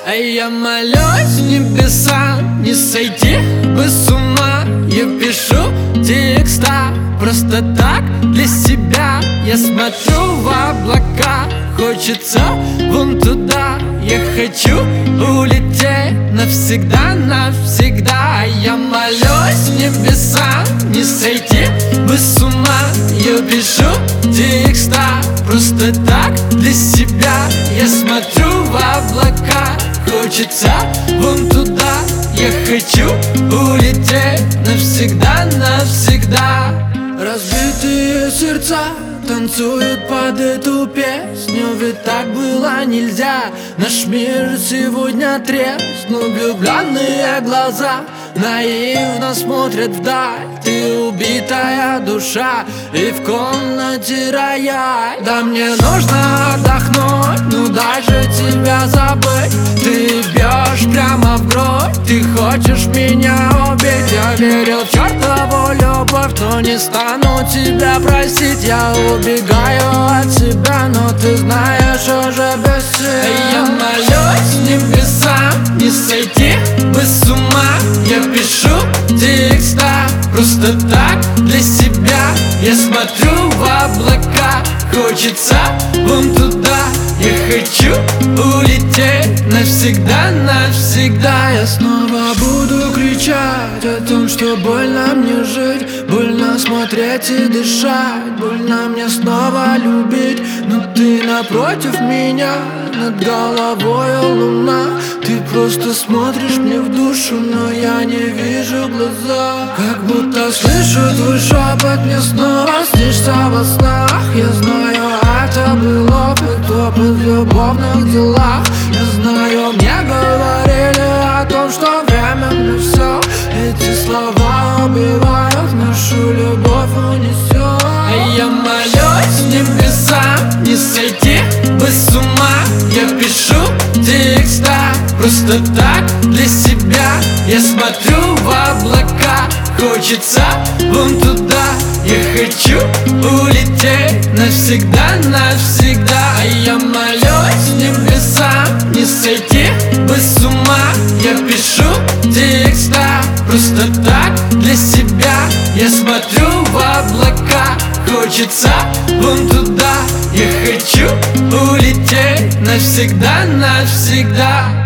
А я молюсь небесам, не сойти бы с ума. Я пишу текста просто так для себя. Я смотрю в облака, хочется вон туда. Я хочу улететь навсегда, навсегда. Я молюсь небесам, не сойти бы с ума. Я пишу текста просто так для себя. Я смотрю в облака, хочется вон туда. Я хочу улететь навсегда, навсегда. Разбитые сердца танцуют под эту песню, ведь так было нельзя. Наш мир сегодня треснул, влюбленные глаза наивно смотрят вдаль. Ты убитая душа, и в комнате рояль. Да мне нужно отдохнуть, ну даже тебя забыть. Ты бьешь прямо в грудь, ты хочешь меня убить. Я верил в чертову любовь, но не стану тебя просить. Я убегаю от себя, но ты знаешь, уже без сил. Я молюсь небесам, не сойти бы с ума. Я пишу текста просто так для себя. Я смотрю в облака, хочется вон туда. Я хочу улететь навсегда, навсегда. Я снова буду кричать о том, что больно мне жить, больно смотреть и дышать, больно мне снова любить. Но ты напротив меня, над головой луна. Ты просто смотришь мне в душу, но я не вижу глаза. Как будто слышу твой шепот, мне снова снишься во снах. Я знаю, это был опыт в любовных делах. Я знаю, мне говорили о том, что временно все. Эти слова убивают, нашу любовь унесет. А я молюсь небесам, не сойти бы с ума. Я пишу текста просто так для себя. Я смотрю в облака, хочется вон туда. Я хочу улететь навсегда, навсегда. А я молюсь небесам, не сойти бы с ума. Я пишу текста просто так для себя. Я смотрю в облака, хочется вон туда. Я хочу улететь навсегда, навсегда.